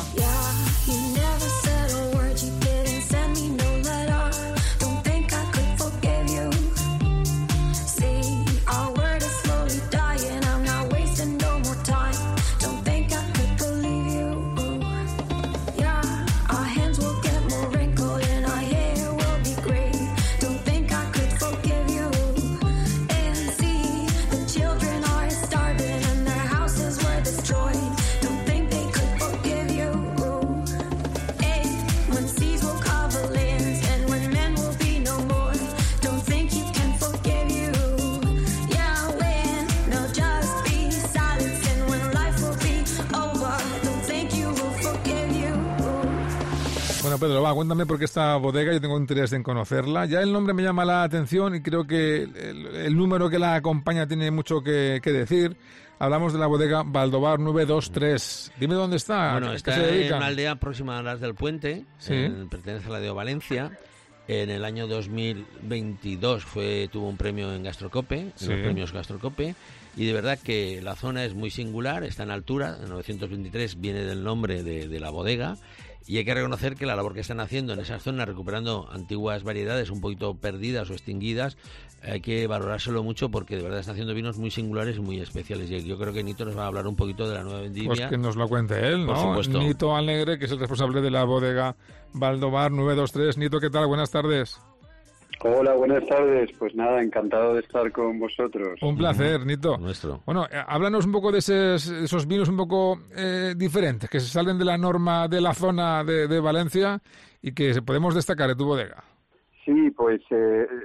Pedro, va, cuéntame por qué esta bodega, yo tengo interés en conocerla. Ya el nombre me llama la atención y creo que el, el número que la acompaña tiene mucho que, que decir. Hablamos de la bodega Baldovar nueve dos tres. Dime dónde está. Bueno, está se dedica? en una aldea próxima a las del Puente, ¿sí? en, pertenece a la de Valencia. En el año dos mil veintidós fue tuvo un premio en Gastrocope, sí. en los premios Gastrocope, y de verdad que la zona es muy singular, está en altura, en novecientos veintitrés viene del nombre de, de la bodega, y hay que reconocer que la labor que están haciendo en esas zonas, recuperando antiguas variedades un poquito perdidas o extinguidas, hay que valorárselo mucho porque de verdad están haciendo vinos muy singulares y muy especiales. Y yo creo que Nito nos va a hablar un poquito de la nueva vendimia. Pues que nos lo cuente él, ¿no? Por supuesto. Nito Alegre, que es el responsable de la bodega Baldovar nueve dos tres. Nito, ¿qué tal? Buenas tardes. Hola, buenas tardes. Pues nada, encantado de estar con vosotros. Un placer, Nito. Nuestro. Bueno, eh, háblanos un poco de esos, esos vinos un poco eh, diferentes, que se salen de la norma de la zona de, de Valencia y que podemos destacar de tu bodega. Sí, pues eh,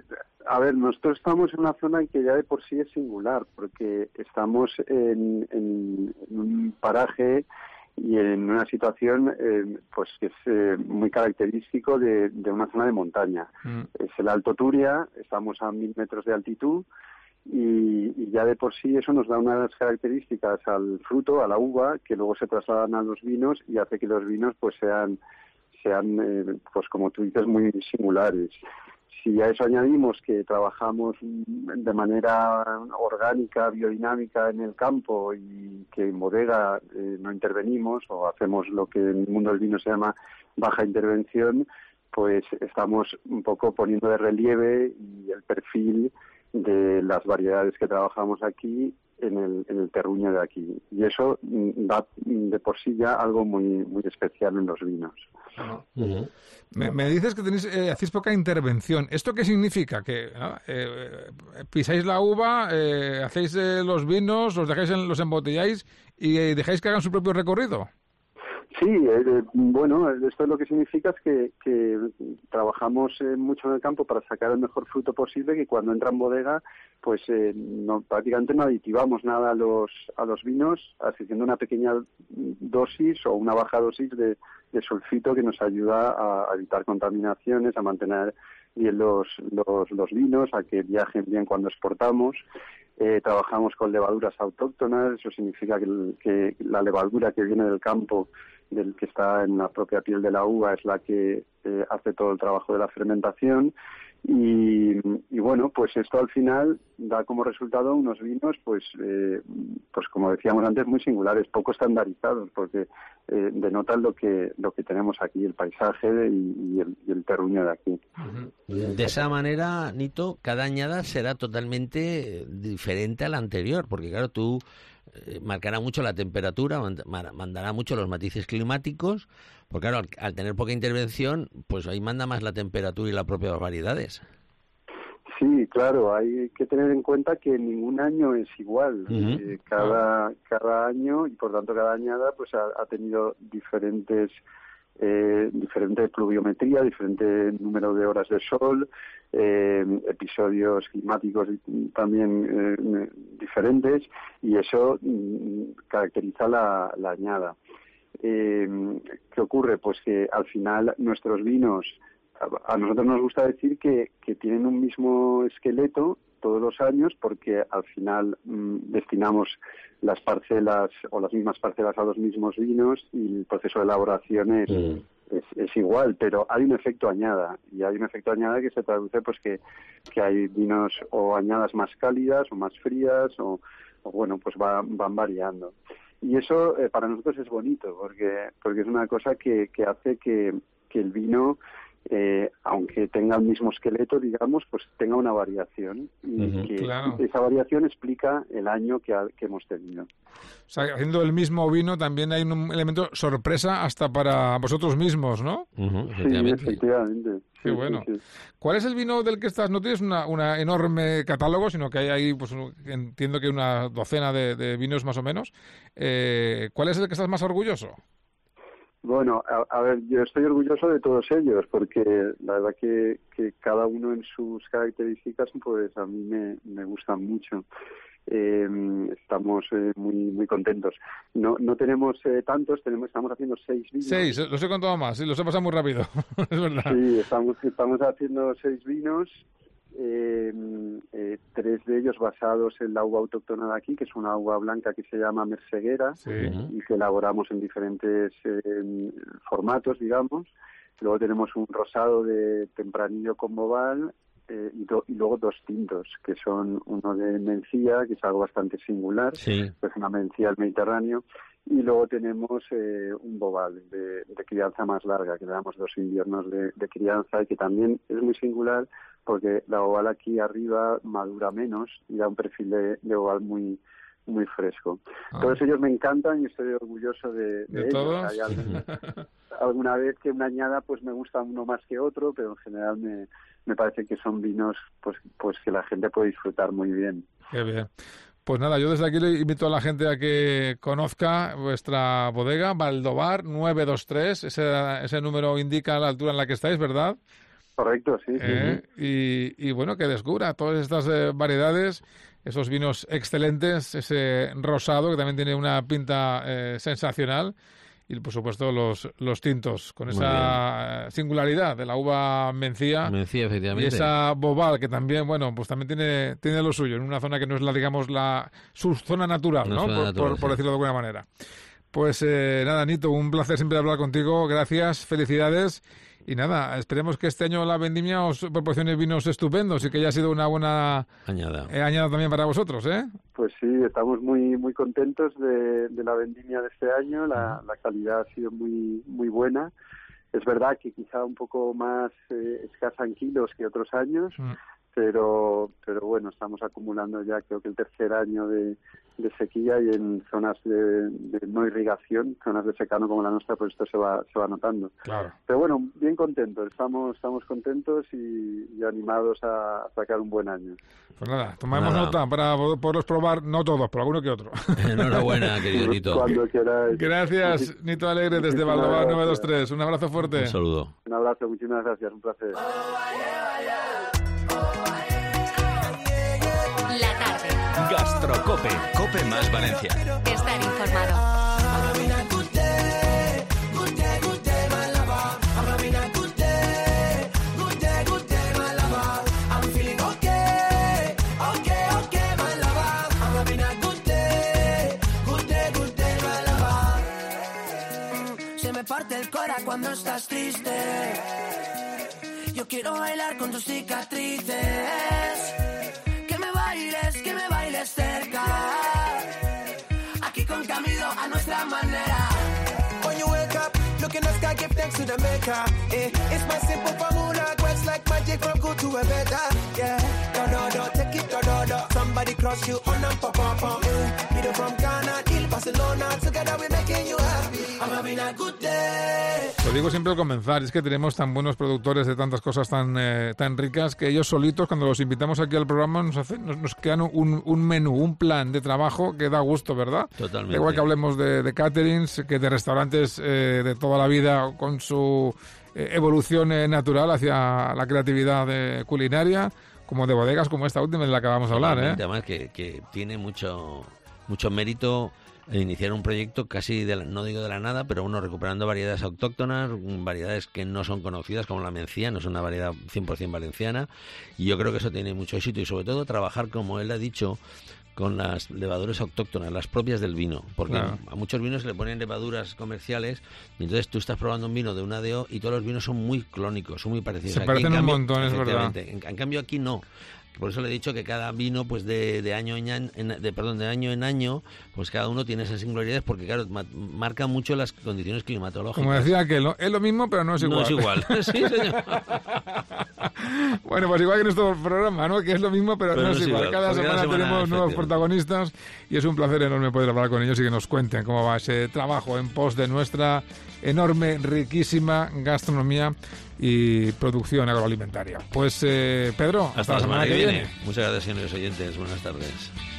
A ver, nosotros estamos en una zona que ya de por sí es singular, porque estamos en, en, en un paraje y en una situación eh, pues que es eh, muy característico de, de una zona de montaña. Mm. Es el Alto Turia, estamos a mil metros de altitud y, y ya de por sí eso nos da unas características al fruto, a la uva, que luego se trasladan a los vinos y hace que los vinos pues sean, sean eh, pues como tú dices, muy singulares. Si a eso añadimos que trabajamos de manera orgánica, biodinámica en el campo y que en bodega eh, no intervenimos o hacemos lo que en el mundo del vino se llama baja intervención, pues estamos un poco poniendo de relieve y el perfil de las variedades que trabajamos aquí en el, en el terruño de aquí. Y eso da de por sí ya algo muy, muy especial en los vinos. Uh-huh. Me, me dices que tenéis, eh, hacéis poca intervención. ¿Esto qué significa? ¿Que ¿no? eh, pisáis la uva, eh, hacéis eh, los vinos, los dejáis, en, los embotelláis y eh, dejáis que hagan su propio recorrido? Sí, eh, bueno, esto lo que significa es que, que trabajamos eh, mucho en el campo para sacar el mejor fruto posible, que cuando entra en bodega, pues eh, no, prácticamente no aditivamos nada a los a los vinos, haciendo una pequeña dosis o una baja dosis de, de sulfito que nos ayuda a, a evitar contaminaciones, a mantener bien los, los, los vinos, a que viajen bien cuando exportamos. Eh, trabajamos con levaduras autóctonas, eso significa que, que la levadura que viene del campo, del que está en la propia piel de la uva, es la que eh, hace todo el trabajo de la fermentación. Y, y bueno, pues esto al final da como resultado unos vinos, pues, eh, pues como decíamos antes, muy singulares, poco estandarizados, porque eh, denotan lo que lo que tenemos aquí, el paisaje y, y, el, y el terruño de aquí. De esa manera, Nito, cada añada será totalmente diferente a la anterior, porque claro, tú eh, marcará mucho la temperatura, mandará mucho los matices climáticos, porque claro, al, al tener poca intervención, pues ahí manda más la temperatura y las propias variedades. Sí, claro, hay que tener en cuenta que ningún año es igual. Uh-huh. Eh, cada ah. cada año, y por tanto cada añada, pues ha, ha tenido diferentes eh, diferente pluviometría, diferente número de horas de sol, eh, episodios climáticos también eh, diferentes, y eso mm, caracteriza la, la añada. Eh, ¿Qué ocurre? Pues que al final nuestros vinos, a nosotros nos gusta decir que, que tienen un mismo esqueleto todos los años, porque al final mmm, destinamos las parcelas o las mismas parcelas a los mismos vinos y el proceso de elaboración es, mm. es, es igual, pero hay un efecto añada, y hay un efecto añada que se traduce pues que, que hay vinos o añadas más cálidas o más frías o, o bueno, pues va, van variando. Y eso eh, para nosotros es bonito, porque porque es una cosa que, que hace que, que el vino, eh, aunque tenga el mismo esqueleto, digamos, pues tenga una variación. Y uh-huh, que claro. esa variación explica el año que, ha, que hemos tenido. O sea, haciendo el mismo vino también hay un elemento sorpresa hasta para vosotros mismos, ¿no? Uh-huh, efectivamente. Sí, efectivamente. Qué sí, bueno. Sí, sí. ¿Cuál es el vino del que estás? No tienes una, una enorme catálogo, sino que hay ahí, pues entiendo que una docena de, de vinos más o menos. Eh, ¿Cuál es el que estás más orgulloso? Bueno, a, a ver, yo estoy orgulloso de todos ellos, porque la verdad que, que cada uno en sus características, pues a mí me, me gustan mucho. Eh, estamos eh, muy muy contentos. No no tenemos eh, tantos, tenemos estamos haciendo seis vinos. Seis, los he contado más, sí, los he pasado muy rápido. Es verdad. Sí, estamos estamos haciendo seis vinos, eh, eh, tres de ellos basados en la uva autóctona de aquí, que es una uva blanca que se llama Merceguera, sí. y que elaboramos en diferentes eh, formatos, digamos. Luego tenemos un rosado de Tempranillo con Bobal. Eh, y, do, y luego dos tintos, que son uno de mencía, que es algo bastante singular, sí. es una mencía del Mediterráneo, y luego tenemos eh, un bobal de, de crianza más larga, que le damos dos inviernos de, de crianza, y que también es muy singular porque la bobal aquí arriba madura menos y da un perfil de, de bobal muy muy fresco. Ah. Todos ellos me encantan y estoy orgulloso de, de, ¿De ellos. todos? Hay alguna, alguna vez que una añada pues me gusta uno más que otro, pero en general me, me parece que son vinos pues pues que la gente puede disfrutar muy bien. Qué bien. Pues nada, yo desde aquí le invito a la gente a que conozca vuestra bodega, Valdovar nueve dos tres, ese, ese número indica la altura en la que estáis, ¿verdad? Correcto, sí. ¿Eh? sí. Y, y bueno, que descubra todas estas eh, variedades, esos vinos excelentes, ese rosado que también tiene una pinta eh, sensacional. Y, por supuesto, los, los tintos, con Muy esa bien. singularidad de la uva mencía. Mencía, Y efectivamente. esa bobal, que también, bueno, pues también tiene, tiene lo suyo, en una zona que no es la, digamos, la su zona natural, Una ¿no? zona por, natural, por- por sí. decirlo de alguna manera. Pues eh, nada, Nito, un placer siempre hablar contigo. Gracias, felicidades. Y nada, esperemos que este año la vendimia os proporcione vinos estupendos y que haya sido una buena Añada. eh, añada también para vosotros, ¿eh? Pues sí, estamos muy muy contentos de, de la vendimia de este año. La, la calidad ha sido muy muy buena. Es verdad que quizá un poco más eh, escasa en kilos que otros años, Mm. pero pero bueno, estamos acumulando ya creo que el tercer año de, de sequía y en zonas de, de no irrigación, zonas de secano como la nuestra, pues esto se va se va notando. Claro. Pero bueno, bien contentos, estamos estamos contentos y, y animados a sacar un buen año. Pues nada, tomamos Nada. nota para pod- poderlos probar, no todos, pero alguno que otro. Enhorabuena, querido Nito. Cuando quieras. Gracias, Nito Alegre, desde Muchísimas Valdovar gracias. nueve dos tres. Un abrazo fuerte. Un saludo. Un abrazo, muchísimas gracias, un placer. La tarde. Gastrocope, Cope más Valencia. Estar informado. Se me parte el cora cuando estás triste. Yo quiero bailar con tus cicatrices. Que me bailes, que me bailes cerca. Aquí con Camilo a nuestra manera. When you wake up, look in the sky, give thanks to the maker. Eh, it's my simple formula, works like magic from good to a better. Yeah, do do do, take it do do do. Somebody cross you on and pop pop pop. Eh, middle from Ghana till Barcelona, together we making you happy. I'm having a good day. Lo digo siempre al comenzar, es que tenemos tan buenos productores de tantas cosas tan eh, tan ricas que ellos solitos, cuando los invitamos aquí al programa, nos hacen, nos, nos crean un, un menú, un plan de trabajo que da gusto, ¿verdad? Totalmente. Da igual que hablemos de, de caterings, que de restaurantes eh, de toda la vida con su eh, evolución eh, natural hacia la creatividad eh, culinaria, como de bodegas como esta última de la que vamos a hablar, ¿eh? Además que, que tiene mucho mucho mérito iniciar un proyecto casi, de la, no digo de la nada, pero uno recuperando variedades autóctonas, variedades que no son conocidas como la mencía, no es una variedad cien por ciento valenciana, y yo creo que eso tiene mucho éxito y sobre todo trabajar, como él ha dicho, con las levaduras autóctonas, las propias del vino, porque Claro. a muchos vinos se le ponen levaduras comerciales y entonces tú estás probando un vino de una D O y todos los vinos son muy clónicos, son muy parecidos. Se Aquí, parecen en un cambio, montón, es verdad. efectivamente, En, en cambio aquí no. Por eso le he dicho que cada vino, pues de, de año en año, en- de, perdón, de año en año, pues cada uno tiene esas singularidades porque claro, ma- marca mucho las condiciones climatológicas. Como decía aquel, ¿no? Es lo mismo, pero no es igual. No es igual. Sí, señor. Bueno, pues igual que en nuestro programa, ¿no? Que es lo mismo, pero, Pero no es igual. Cada porque semana, cada semana, tenemos nuevos efectivamente. protagonistas y es un placer enorme poder hablar con ellos y que nos cuenten cómo va ese trabajo en pos de nuestra enorme, riquísima gastronomía y producción agroalimentaria. Pues, eh, Pedro, hasta, Hasta la semana que viene. Muchas gracias, señores oyentes. Buenas tardes.